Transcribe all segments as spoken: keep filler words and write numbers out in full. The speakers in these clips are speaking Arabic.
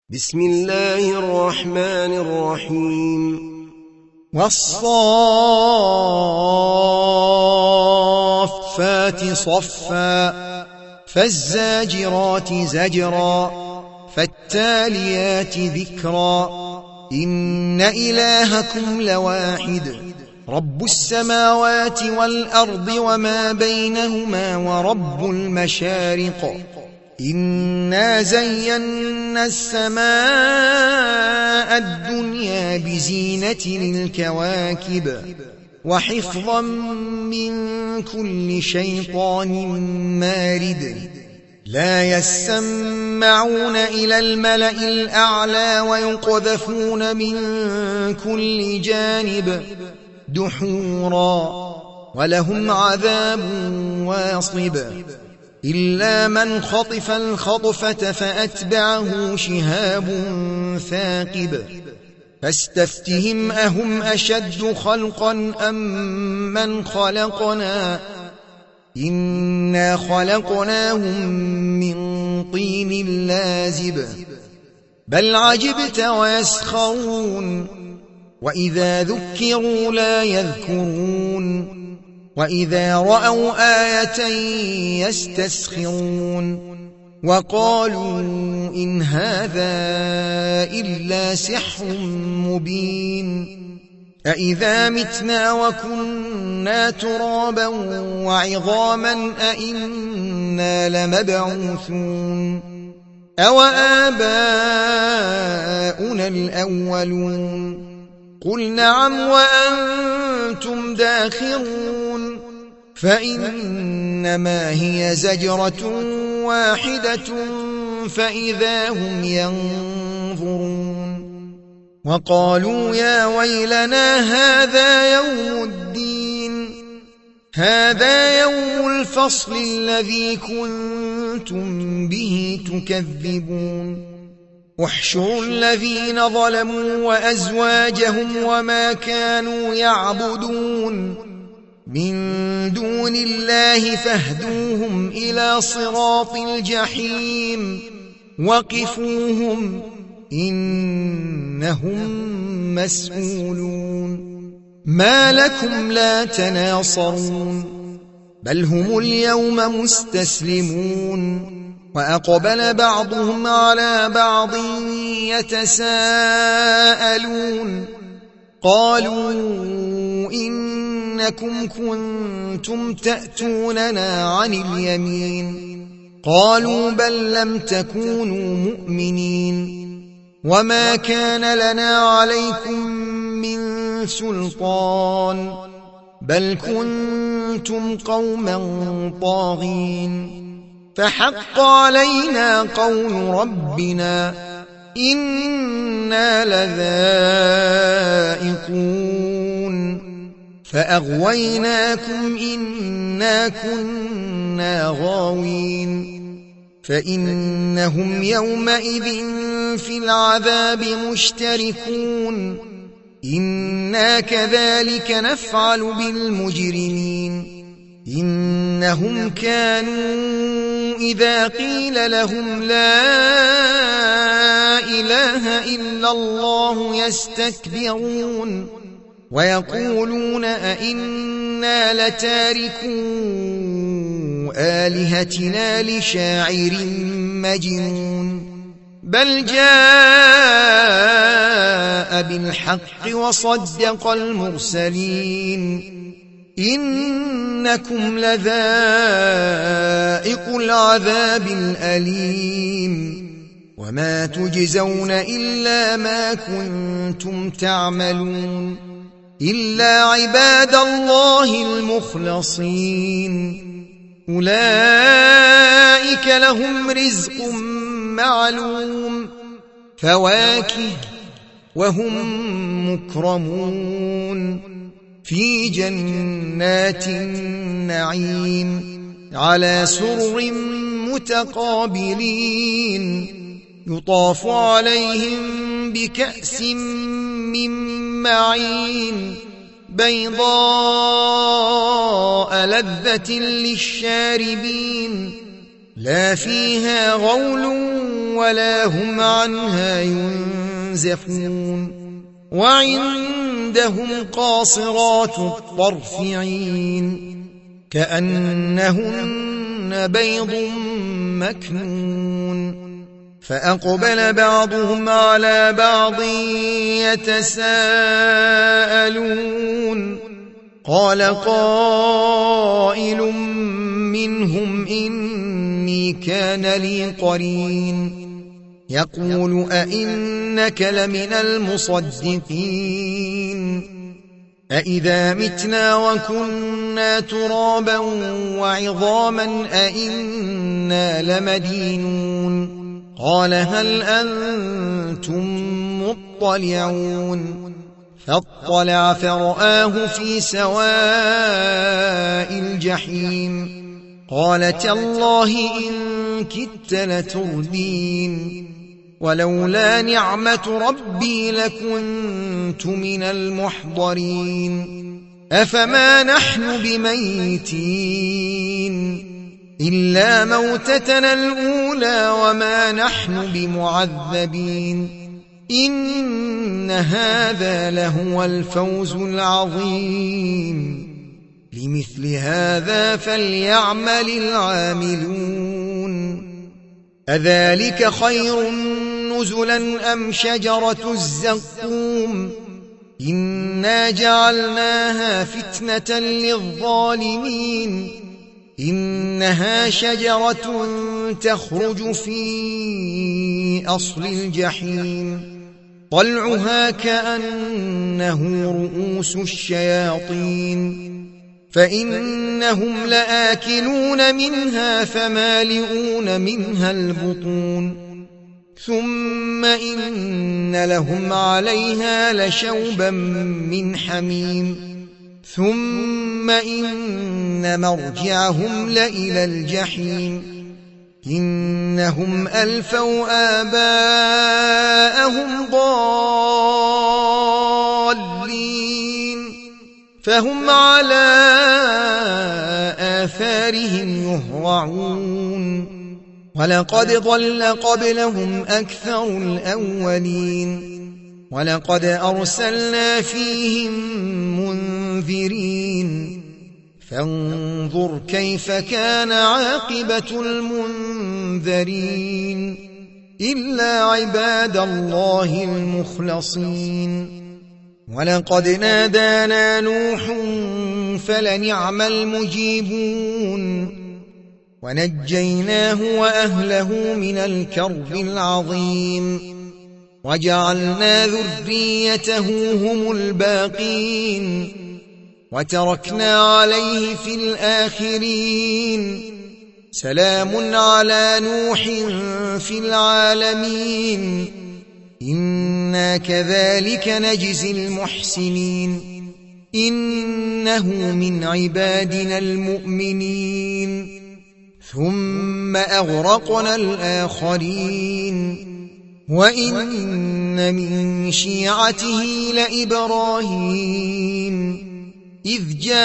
بسم الله الرحمن الرحيم والصافات صفا فالزاجرات زجرا فالتاليات ذكرا إن إلهكم لواحد رب السماوات والأرض وما بينهما ورب المشارق إنا زينا السماء الدنيا بزينة للكواكب وحفظا من كل شيطان مارد لا يسمعون إلى الملأ الأعلى ويقذفون من كل جانب دحورا ولهم عذاب واصب إلا من خطف الخطفة فأتبعه شهاب ثاقب فاستفتهم أهم أشد خلقا أم من خلقنا إنا خلقناهم من طين لازب بل عجبت ويسخرون وإذا ذكروا لا يذكرون وإذا رأوا آية يستسخرون وقالوا إن هذا إلا سحر مبين أإذا متنا وكنا ترابا وعظاما أإنا لمبعوثون أو آباؤنا الأولون قل نعم وأنتم داخرون فإنما هي زجرة واحدة فإذا هم ينظرون وقالوا يا ويلنا هذا يوم الدين هذا يوم الفصل الذي كنتم به تكذبون احشروا الذين ظلموا وأزواجهم وما كانوا يعبدون من دون الله فاهدوهم إلى صراط الجحيم وقفوهم إنهم مسؤولون ما لكم لا تناصرون بل هم اليوم مستسلمون وأقبل بعضهم على بعض يتساءلون قالوا إنكم كنتم تأتوننا عن اليمين قالوا بل لم تكونوا مؤمنين وما كان لنا عليكم من سلطان بل كنتم قوما طاغين فحق علينا قول ربنا إنا لذائقون فأغويناكم إنا كنا غاوين فإنهم يومئذ في العذاب مشتركون إنا كذلك نفعل بالمجرمين إنهم كانوا إذا قيل لهم لا إله إلا الله يستكبرون ويقولون أئنا لتاركو آلهتنا لشاعر مجنون بل جاء بالحق وصدق المرسلين إنكم لذائق العذاب الأليم وما تجزون إلا ما كنتم تعملون إلا عباد الله المخلصين أولئك لهم رزق معلوم فواكه وهم مكرمون في جنات النعيم على سرر متقابلين يطاف عليهم بكأس من معين بيضاء لذة للشاربين لا فيها غول ولا هم عنها ينزفون وعندهم قاصرات الطرف عين كأنهن بيض مكنون فأقبل بعضهم على بعض يتساءلون قال قائل منهم إني كان لي قرين يقول أئنك لمن المصدقين أئذا متنا وكنا ترابا وعظاما أئنا لمدينون قال هل أنتم مطلعون فاطلع فرآه في سواء الجحيم قال تالله إن كدت لتردين ولولا نعمة ربي لكنت من المحضرين أفما نحن بميتين إلا موتتنا الأولى وما نحن بمعذبين إن هذا لهو الفوز العظيم لمثل هذا فليعمل العاملون أذلك خير نزلا أم شجرة الزقوم إنا جعلناها فتنة للظالمين إنها شجرة تخرج في أصل الجحيم طلعها كأنه رؤوس الشياطين فإنهم لآكلون منها فمالئون منها البطون ثم إن لهم عليها لشوبا من حميم ثم إن مرجعهم لإلى الجحيم إنهم ألفوا آباءهم ضالين فهم على آثارهم يهرعون ولقد ضل قبلهم أكثر الأولين ولقد أرسلنا فيهم منذرين فانظر كيف كان عاقبة المنذرين إلا عباد الله المخلصين ولقد نادانا نوح فلنعم المجيبون ونجيناه وأهله من الكرب العظيم وجعلنا ذريته هم الباقين وتركنا عليه في الآخرين سلام على نوح في العالمين إنا كذلك نجزي المحسنين إنه من عبادنا المؤمنين ثم أغرقنا الآخرين وإن من شيعته لإبراهيم إذ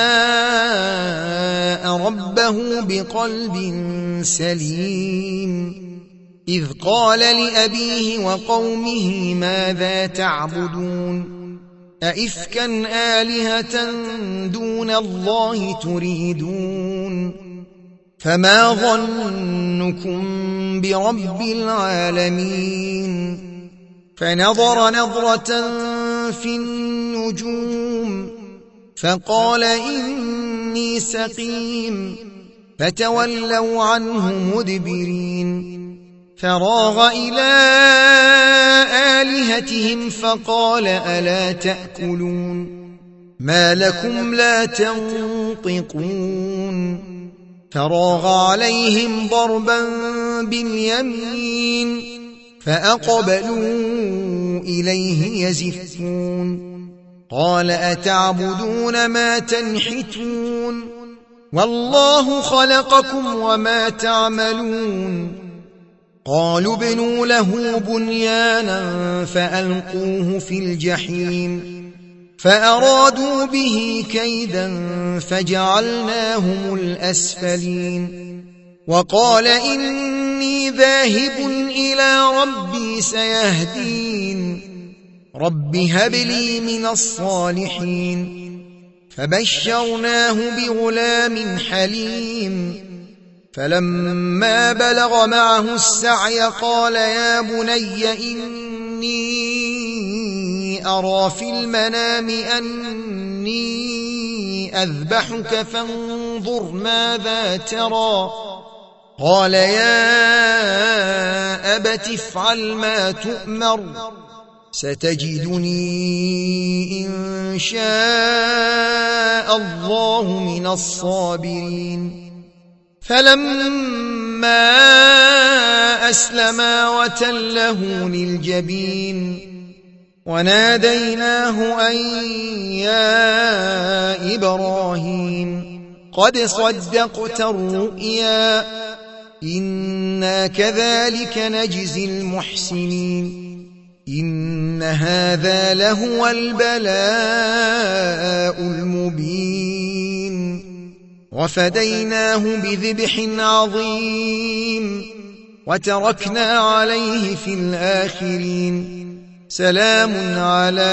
جاء ربه بقلب سليم إذ قال لأبيه وقومه ماذا تعبدون أئفكا آلهة دون الله تريدون فما ظنكم برب العالمين فنظر نظرة في النجوم فقال إني سقيم فتولوا عنه مدبرين فراغ إلى آلهتهم فقال ألا تأكلون ما لكم لا تنطقون فراغ عليهم ضربا باليمين فأقبلوا إليه يزفون قال أتعبدون ما تنحتون والله خلقكم وما تعملون قالوا ابنوا له بنيانا فألقوه في الجحيم فأرادوا به كيدا فجعلناهم الأسفلين وقال إن إني ذاهب إلى ربي سيهدين رب هب لي من الصالحين فبشرناه بغلام حليم فلما بلغ معه السعي قال يا بني إني أرى في المنام أني أذبحك فانظر ماذا ترى قال يا أبت افعل ما تؤمر ستجدني إن شاء الله من الصابرين فلما أسلما وتله للجبين وناديناه أن يا إبراهيم قد صدقت الرؤيا إنا كذلك نجزي المحسنين إن هذا لهو البلاء المبين وفديناه بذبح عظيم وتركنا عليه في الآخرين سلام على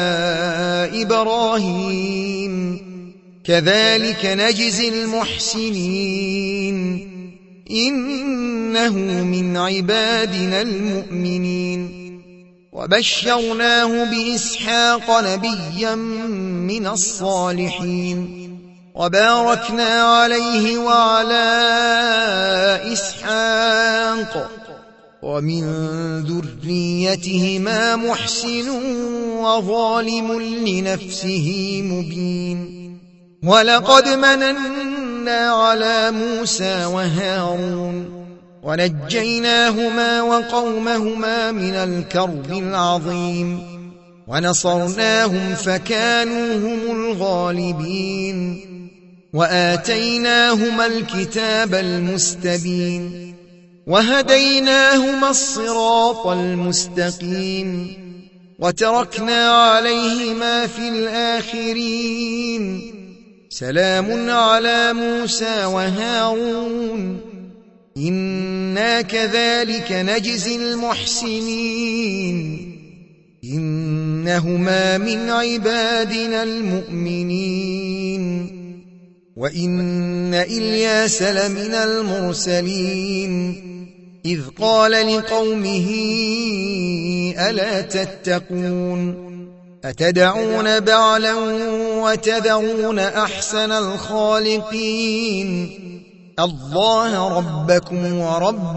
إبراهيم كذلك نجزي المحسنين إنه من عبادنا المؤمنين وبشرناه بإسحاق نبيا من الصالحين وباركنا عليه وعلى إسحاق ومن ذريتهما محسن وظالم لنفسه مبين ولقد مننا على موسى وهارون ونجيناهما وقومهما من الكرب العظيم ونصرناهم فكانوا هم الغالبين وآتيناهما الكتاب المستبين وهديناهما الصراط المستقيم وتركنا عليهما في الآخرين سلام على موسى وهارون إنا كذلك نجزي المحسنين إنهما من عبادنا المؤمنين وإن إلياس لمن المرسلين إذ قال لقومه ألا تتقون أتدعون بعلا وتذرون أحسن الخالقين الله ربكم ورب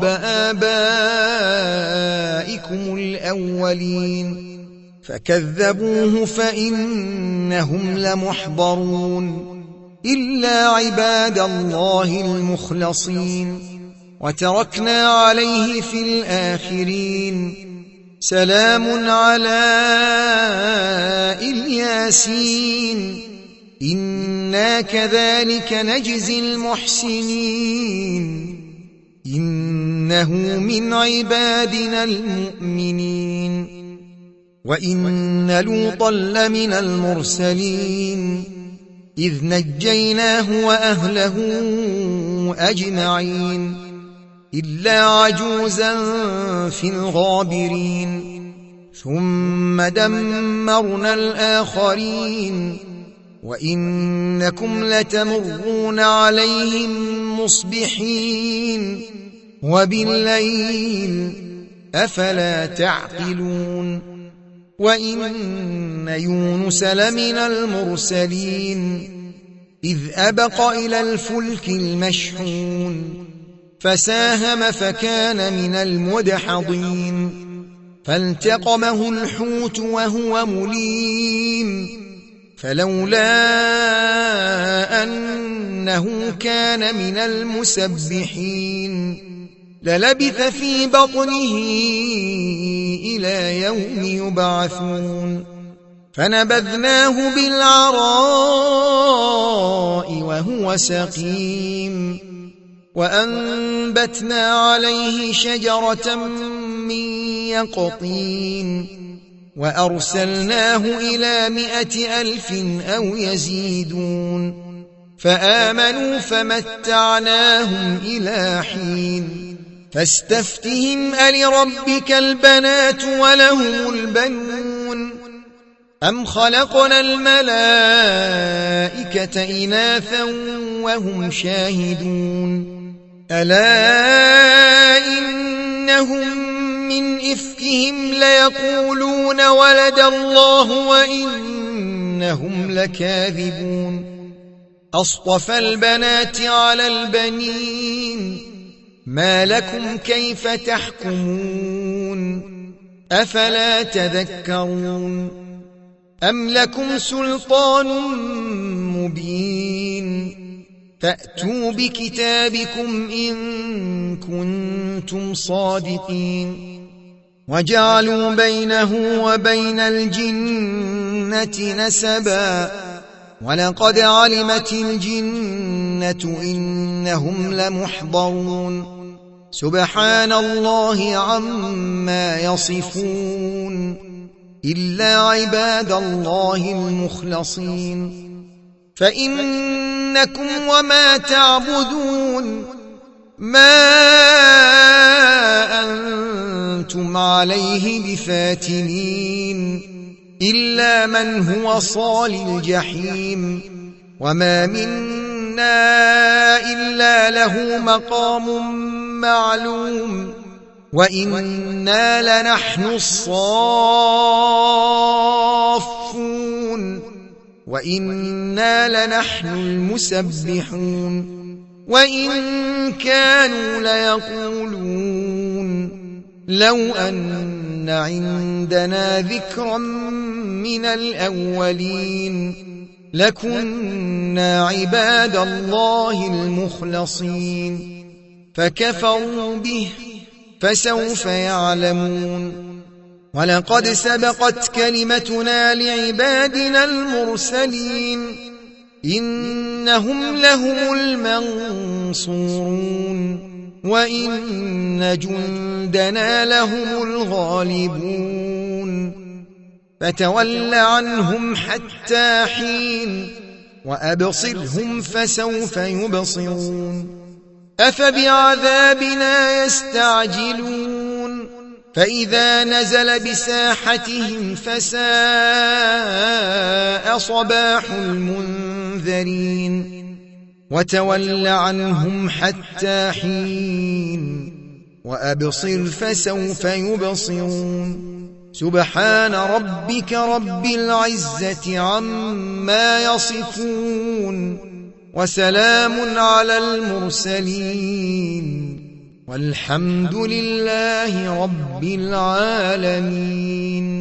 آبائكم الأولين فكذبوه فإنهم لمحضرون إلا عباد الله المخلصين وتركنا عليه في الآخرين سلام على الياسين إنا كذلك نجزي المحسنين إنه من عبادنا المؤمنين وإن لوطا لمن المرسلين إذ نجيناه وأهله أجمعين إلا عجوزا في الغابرين ثم دمرنا الآخرين وإنكم لتمرون عليهم مصبحين وبالليل أفلا تعقلون وإن يونس لمن المرسلين إذ أبق إلى الفلك المشحون فساهم فكان من المدحضين فالتقمه الحوت وهو مليم فلولا أنه كان من المسبحين للبث في بطنه إلى يوم يبعثون فنبذناه بالعراء وهو سقيم وأنبتنا عليه شجرة من يقطين وأرسلناه إلى مائة ألف أو فآمنوا فمتعناهم إلى حين فاستفتهم ألربك البنات ولهم البنون أم خلقنا الملائكة إناثا وهم شاهدون ألا إنهم من إفكهم ليقولون ولد الله وإنهم لكاذبون أصطفى البنات على البنين ما لكم كيف تحكمون أفلا تذكرون أم لكم سلطان مبين فأتوا بكتابكم إن كنتم صادقين وجعلوا بينه وبين الجنة نسبا ولقد علمت الجنة إنهم لمحضرون سبحان الله عما يصفون إلا عباد الله المخلصين فإنكم وما تعبدون ما أنتم عليه بفاتنين إلا من هو صال الجحيم وما منا إلا له مقام معلوم وإنا لنحن الصافون وإنا لنحن المسبحون وإن كانوا ليقولون لو أن عندنا ذكرا من الأولين لكنا عباد الله المخلصين فكفروا به فسوف يعلمون ولقد سبقت كلمتنا لعبادنا المرسلين إنهم لهم المنصورون وإن جندنا لهم الغالبون فتول عنهم حتى حين وأبصرهم فسوف يبصرون أفبعذابنا يستعجلون فإذا نزل بساحتهم فساء صباح المنذرين وتول عنهم حتى حين وأبصر فسوف يبصرون سبحان ربك رب العزة عما يصفون وسلام على المرسلين والحمد لله رب العالمين.